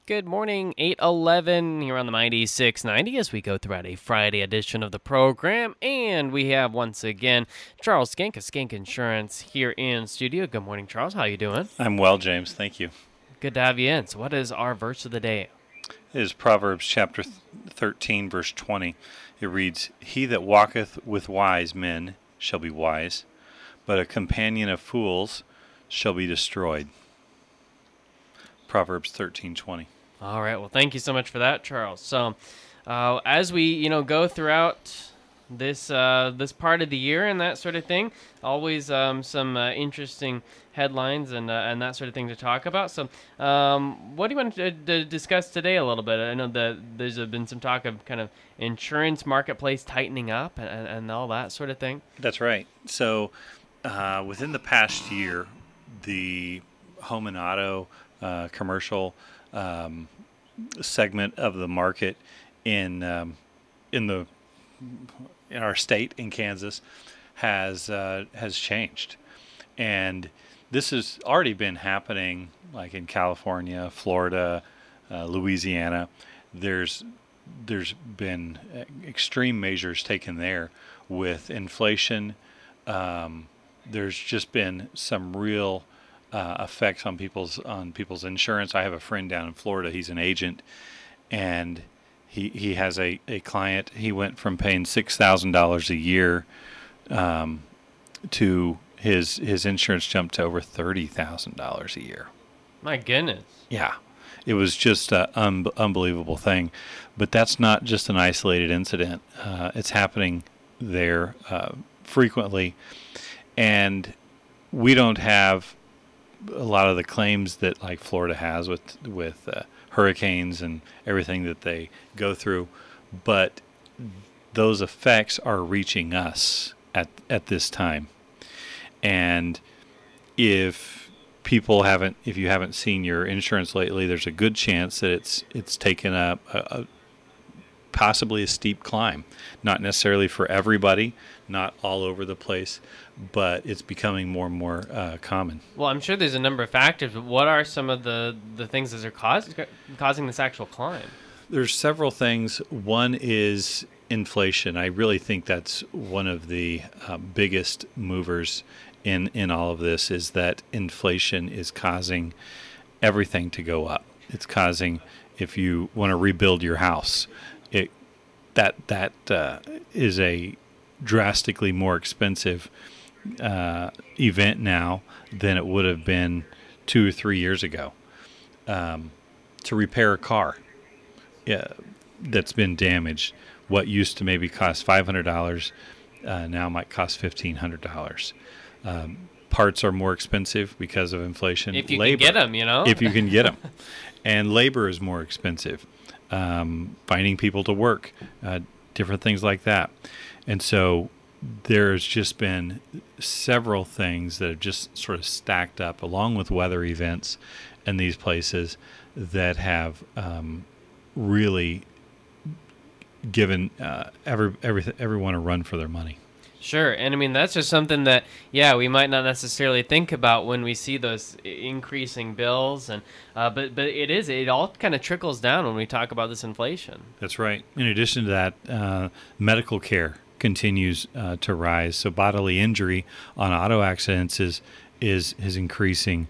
Good morning, 8:11 here on the Mighty 690 as we go throughout a Friday edition of the program. And we have once again Charles Skank of Skank Insurance here in studio. Good morning, Charles. How you doing? I'm well, James. Thank you. Good to have you in. So what is our verse of the day? It is Proverbs chapter 13, verse 20. It reads, "He that walketh with wise men shall be wise, but a companion of fools shall be destroyed." Proverbs 13:20. All right. Well, thank you so much for that, Charles. So, as we go throughout this part of the year and that sort of thing, always some interesting headlines and that sort of thing to talk about. So, what do you want to discuss today a little bit? I know that there's been some talk of kind of insurance marketplace tightening up and all that sort of thing. That's right. So, within the past year, the home and auto commercial segment of the market in our state in Kansas has changed, and this has already been happening, like in California, Florida, Louisiana. There's been extreme measures taken there with inflation. There's just been some real effects on people's insurance. I have a friend down in Florida. He's an agent, and he has a client. He went from paying $6,000 a year to his insurance jumped to over $30,000 a year. My goodness. Yeah, it was just an unbelievable thing. But that's not just an isolated incident. It's happening there frequently, and we don't have a lot of the claims that like Florida has with hurricanes and everything that they go through, but those effects are reaching us at this time. And if you haven't seen your insurance lately, there's a good chance that it's taken up possibly a steep climb. Not necessarily for everybody, not all over the place, but it's becoming more and more common. Well, I'm sure there's a number of factors, but what are some of the things that are causing this actual climb? There's several things. One is inflation. I really think that's one of the biggest movers in all of this, is that inflation is causing everything to go up. It's causing, if you want to rebuild your house, that is a drastically more expensive event now than it would have been 2 or 3 years ago. To repair a car that's been damaged, what used to maybe cost $500 now might cost $1,500. Parts are more expensive because of inflation. If you can get them, If you can get them. And labor is more expensive. Finding people to work, different things like that. And so there's just been several things that have just sort of stacked up, along with weather events in these places, that have really given everyone a run for their money. Sure, and I mean that's just something that we might not necessarily think about when we see those increasing bills, and but it all kind of trickles down when we talk about this inflation. That's right. In addition to that, medical care continues to rise. So bodily injury on auto accidents is increasing.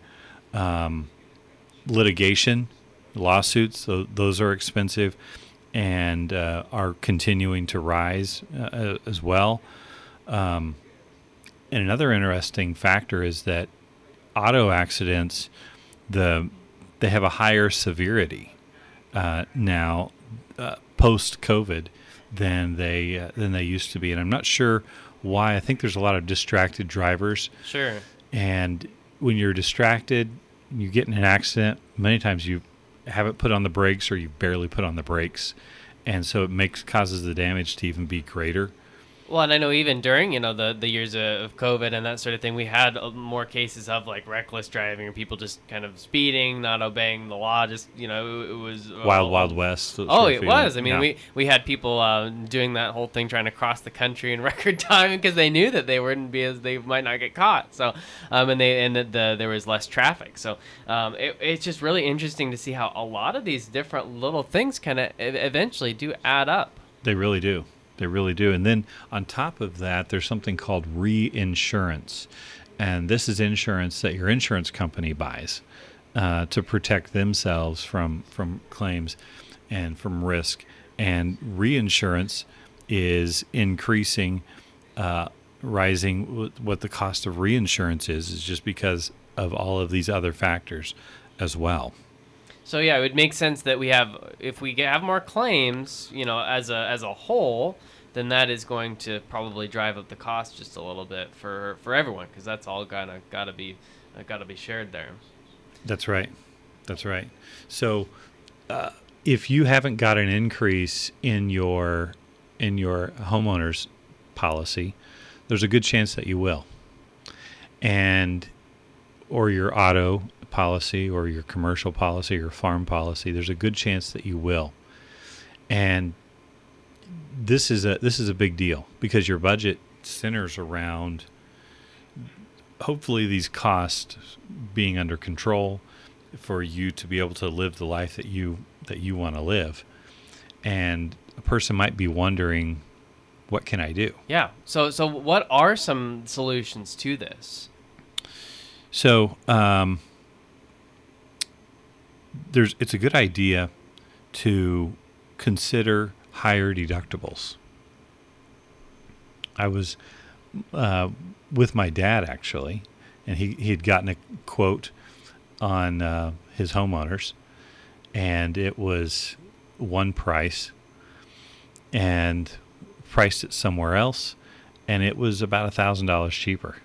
Litigation, lawsuits, those are expensive and are continuing to rise as well. And another interesting factor is that auto accidents, they have a higher severity now post-COVID than they used to be, and I'm not sure why. I think there's a lot of distracted drivers. Sure. And when you're distracted, you get in an accident, many times you haven't put on the brakes or you barely put on the brakes, and so it causes the damage to even be greater. Well, and I know even during, the years of COVID and that sort of thing, we had more cases of like reckless driving or people just kind of speeding, not obeying the law. Just, it was Wild Wild West. Oh, sort of it feeling. was. I mean, Yeah. we had people doing that whole thing, trying to cross the country in record time because they knew that they might not get caught. So, there was less traffic. So, it's just really interesting to see how a lot of these different little things kind of eventually do add up. They really do. They really do. And then on top of that, there's something called reinsurance. And this is insurance that your insurance company buys to protect themselves from claims and from risk. And reinsurance is increasing, rising. What the cost of reinsurance is just because of all of these other factors as well. So yeah, it would make sense that if we have more claims, as a whole, then that is going to probably drive up the cost just a little bit for everyone, because that's all gotta be shared there. That's right. That's right. So, if you haven't got an increase in your homeowner's policy, there's a good chance that you will, or your auto policy or your commercial policy or farm policy, there's a good chance that you will. And this is a big deal because your budget centers around hopefully these costs being under control for you to be able to live the life that you want to live. And a person might be wondering, what can I do? Yeah. So what are some solutions to this? So, it's a good idea to consider higher deductibles. I was with my dad actually, and he had gotten a quote on his homeowners, and it was one price, and priced it somewhere else, and it was about $1,000 cheaper.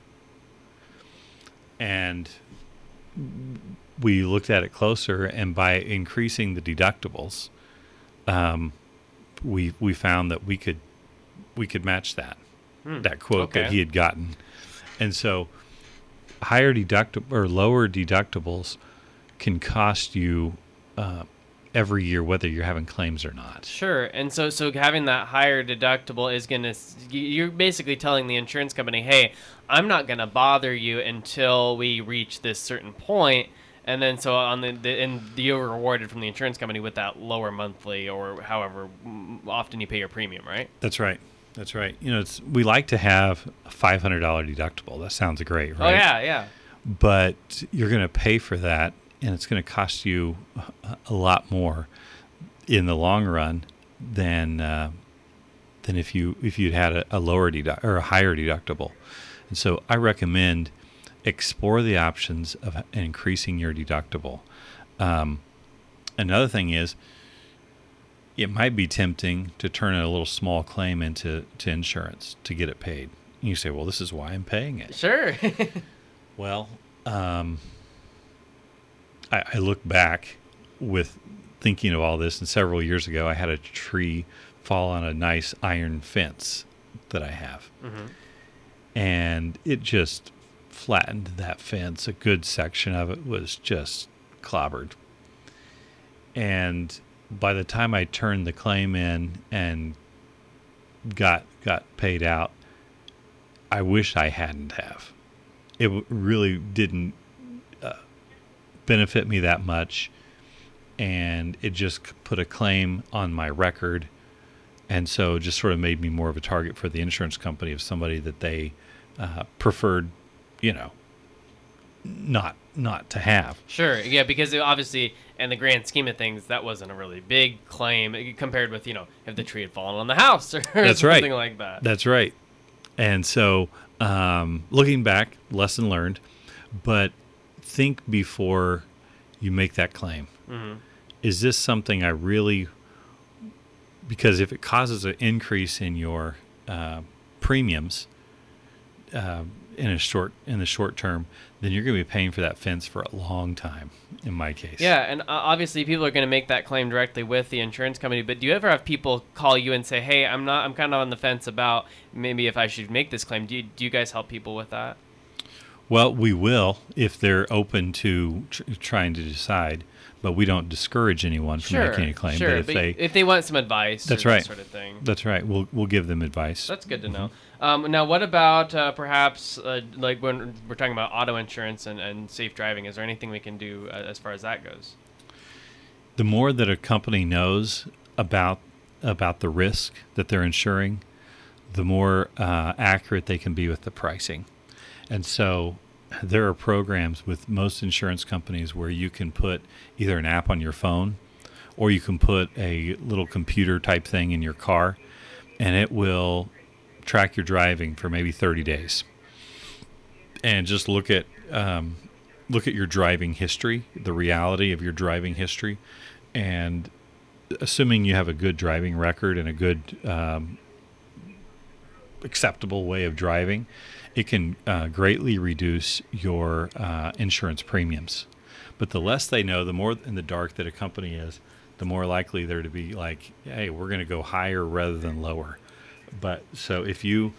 And we looked at it closer, and by increasing the deductibles, we found that we could match that quote that he had gotten. And so lower deductibles can cost you every year, whether you're having claims or not. Sure. And so having that higher deductible is you're basically telling the insurance company, hey, I'm not going to bother you until we reach this certain point. And then so you're rewarded from the insurance company with that lower monthly or however often you pay your premium, right? That's right. That's right. We like to have a $500 deductible. That sounds great, right? Oh, yeah, yeah. But you're going to pay for that, and it's going to cost you a lot more in the long run than if you'd had a lower or a higher deductible. And so I recommend explore the options of increasing your deductible. Another thing is, it might be tempting to turn a little small claim into insurance to get it paid. And you say, well, this is why I'm paying it. Sure. Well, I look back with thinking of all this, and several years ago I had a tree fall on a nice iron fence that I have. Mm-hmm. And it just flattened that fence. A good section of it was just clobbered. And by the time I turned the claim in and got paid out, I wish I hadn't have. It really didn't benefit me that much, and it just put a claim on my record, and so it just sort of made me more of a target for the insurance company of somebody that they preferred, not to have. Sure, yeah, because obviously, in the grand scheme of things, that wasn't a really big claim compared with, if the tree had fallen on the house or That's something right. like that. That's right. And so, looking back, lesson learned, but think before you make that claim. Mm-hmm. Is this something I really, because if it causes an increase in your premiums, in the short term, then you're going to be paying for that fence for a long time. In my case, yeah, and obviously people are going to make that claim directly with the insurance company. But do you ever have people call you and say, "Hey, I'm kind of on the fence about maybe if I should make this claim"? Do you guys help people with that? Well, we will if they're open to trying to decide, but we don't discourage anyone from making a claim. Sure, but if they want some advice, that's or right, that sort of thing. That's right. We'll give them advice. That's good to know. Now, what about perhaps like when we're talking about auto insurance and safe driving? Is there anything we can do as far as that goes? The more that a company knows about the risk that they're insuring, the more accurate they can be with the pricing. And so there are programs with most insurance companies where you can put either an app on your phone or you can put a little computer type thing in your car, and it will track your driving for maybe 30 days and just look at your driving history, the reality of your driving history. And assuming you have a good driving record and a good acceptable way of driving, it can greatly reduce your insurance premiums. But the less they know, the more in the dark that a company is, the more likely they're to be like, hey, we're going to go higher rather than lower. But so if you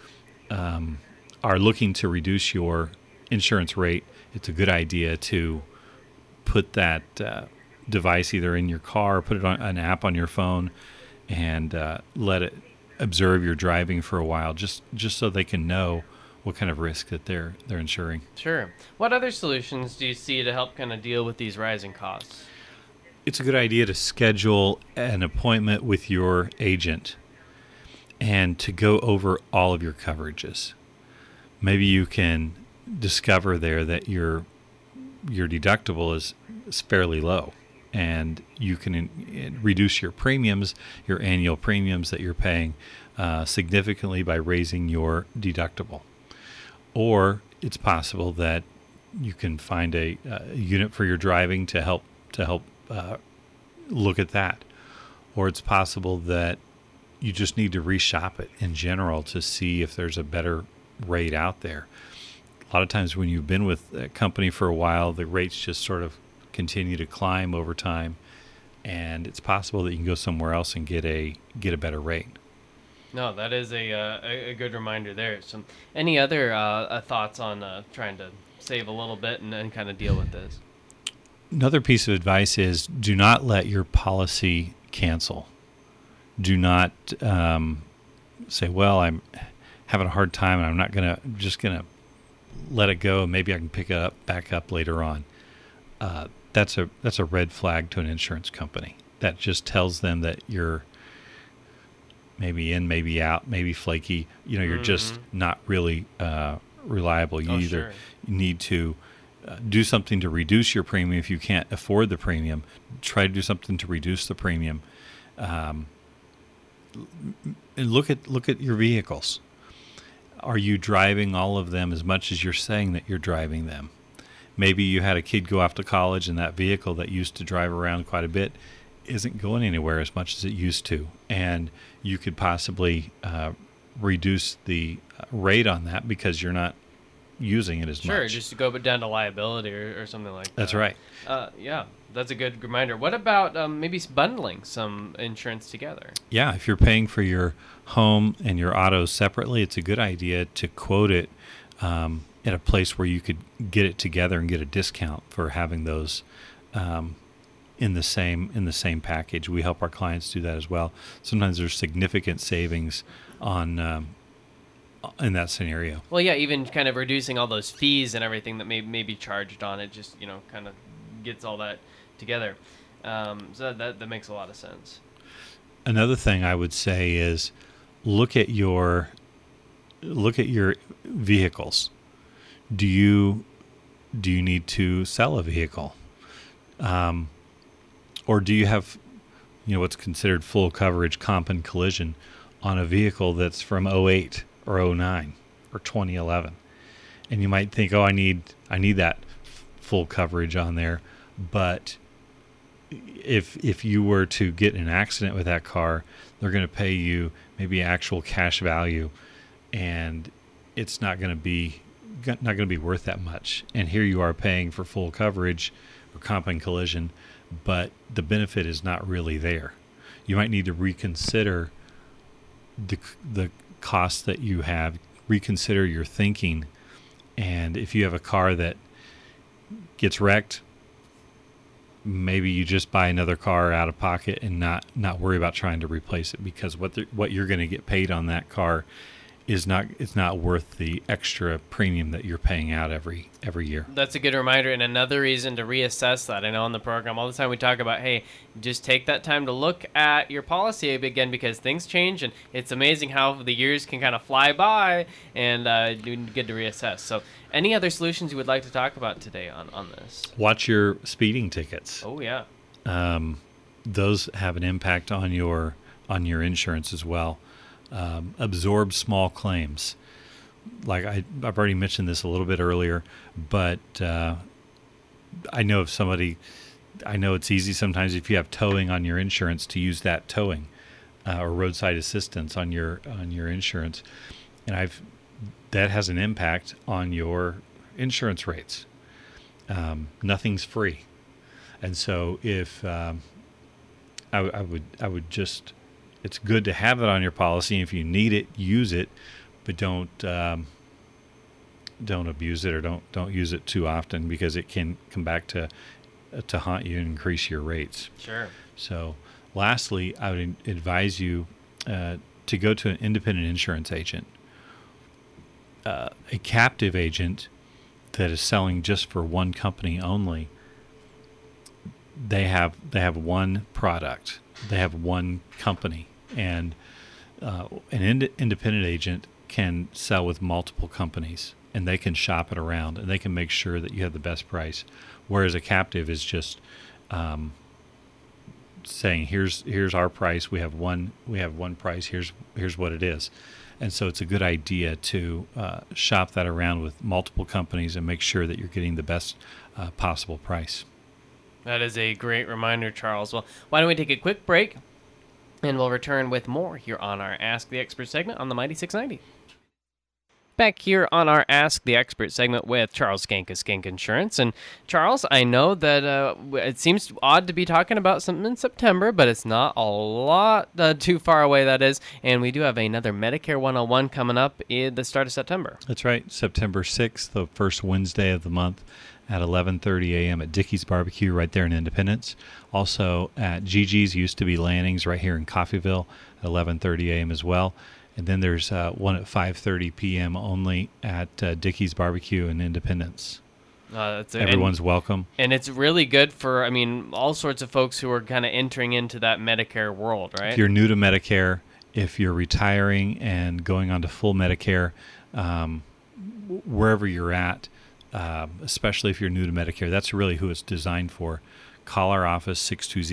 are looking to reduce your insurance rate, it's a good idea to put that device either in your car or put it on an app on your phone and let it observe your driving for a while, just so they can know what kind of risk that they're insuring. Sure. What other solutions do you see to help kind of deal with these rising costs? It's a good idea to schedule an appointment with your agent and to go over all of your coverages. Maybe you can discover there that your deductible is fairly low, and you can reduce your premiums, your annual premiums that you're paying significantly by raising your deductible. Or it's possible that you can find a unit for your driving to help look at that. Or it's possible that you just need to reshop it in general to see if there's a better rate out there. A lot of times when you've been with a company for a while, the rates just sort of continue to climb over time, and it's possible that you can go somewhere else and get a better rate. No, that is a good reminder there. So, any other thoughts on trying to save a little bit and kind of deal with this? Another piece of advice is do not let your policy cancel. Do not say, well, I'm having a hard time and I'm just going to let it go and maybe I can pick it back up later on. That's a red flag to an insurance company. That just tells them that you're maybe in, maybe out, maybe flaky. You're just not really reliable. You need to do something to reduce your premium. If you can't afford the premium, try to do something to reduce the premium. And look at your vehicles. Are you driving all of them as much as you're saying that you're driving them? Maybe you had a kid go off to college and that vehicle that used to drive around quite a bit isn't going anywhere as much as it used to. And you could possibly reduce the rate on that because you're not using it as much. Sure, just to go down to liability or something like that. That's right. Yeah, that's a good reminder. What about maybe bundling some insurance together? Yeah, if you're paying for your home and your auto separately, it's a good idea to quote it at a place where you could get it together and get a discount for having those in the same package. We help our clients do that as well. Sometimes there's significant savings on in that scenario. Well, yeah, even kind of reducing all those fees and everything that may be charged on it, just kind of gets all that together. So that makes a lot of sense. Another thing I would say is look at your vehicles. Do you need to sell a vehicle? Or do you have what's considered full coverage comp and collision on a vehicle that's from 2008 or 2009 or 2011? And you might think, I need that full coverage on there. But if you were to get in an accident with that car, they're going to pay you maybe actual cash value, and it's not going to be not going to be worth that much. And here you are paying for full coverage or comp and collision, but the benefit is not really there. You might need to reconsider the costs that you have, reconsider your thinking. And if you have a car that gets wrecked, maybe you just buy another car out of pocket and not worry about trying to replace it, because what you're going to get paid on that car is not worth the extra premium that you're paying out every year. That's a good reminder, and another reason to reassess that. I know on the program all the time we talk about, hey, just take that time to look at your policy again, because things change, and it's amazing how the years can kind of fly by, and you get to reassess. So any other solutions you would like to talk about today on this? Watch your speeding tickets. Oh, yeah. Those have an impact on your insurance as well. Absorb small claims. Like I've already mentioned this a little bit earlier, but I know it's easy sometimes if you have towing on your insurance to use that towing or roadside assistance on your insurance, and that has an impact on your insurance rates. Nothing's free, and so if I would just, it's good to have it on your policy. If you need it, use it, but don't abuse it, or don't use it too often, because it can come back to haunt you and increase your rates. Sure. So, lastly, I would advise you to go to an independent insurance agent. A captive agent that is selling just for one company only, they have one product, they have one company, and an independent agent can sell with multiple companies, and they can shop it around, and they can make sure that you have the best price. Whereas a captive is just saying, here's our price. We have one price. Here's what it is. And so it's a good idea to shop that around with multiple companies and make sure that you're getting the best possible price. That is a great reminder, Charles. Well, why don't we take a quick break, and we'll return with more here on our Ask the Expert segment on the Mighty 690. Back here on our Ask the Expert segment with Charles Schenk of Schenk Insurance. And Charles, I know that it seems odd to be talking about something in September, but it's not a lot too far away, that is. And we do have another Medicare 101 coming up at the start of September. That's right, September 6th, the first Wednesday of the month at 11:30 a.m. at Dickey's Barbecue right there in Independence. Also at Gigi's, used to be Lanning's, right here in Coffeyville at 11:30 a.m. as well. And then there's one at 5:30 p.m. only at Dickey's Barbecue in Independence. Everyone's welcome. And it's really good for, all sorts of folks who are kind of entering into that Medicare world, right? If you're new to Medicare, if you're retiring and going on to full Medicare, wherever you're at, especially if you're new to Medicare, that's really who it's designed for. Call our office,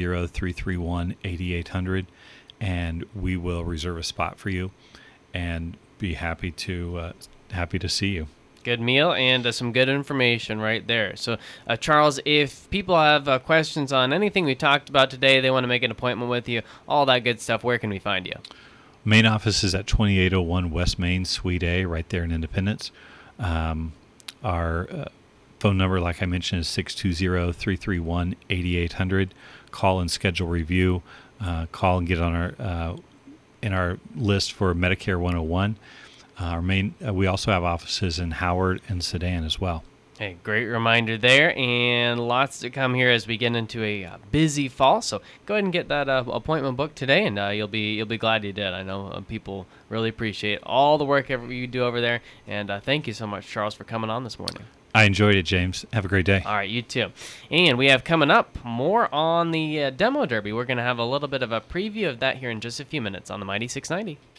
620-331-8800, and we will reserve a spot for you and be happy to see you. Good meal and some good information right there. So, Charles, if people have questions on anything we talked about today, they want to make an appointment with you, all that good stuff, where can we find you? Main office is at 2801 West Main, Suite A, right there in Independence. Our phone number, like I mentioned, is 620-331-8800. Call and schedule review. Call and get on our list for Medicare 101. We also have offices in Howard and Sedan as well. Hey, great reminder there, and lots to come here as we get into a busy fall. So go ahead and get that appointment booked today, and you'll be glad you did. I know people really appreciate all the work you do over there, and thank you so much, Charles, for coming on this morning. I enjoyed it, James. Have a great day. All right, you too. And we have coming up more on the Demo Derby. We're going to have a little bit of a preview of that here in just a few minutes on the Mighty 690.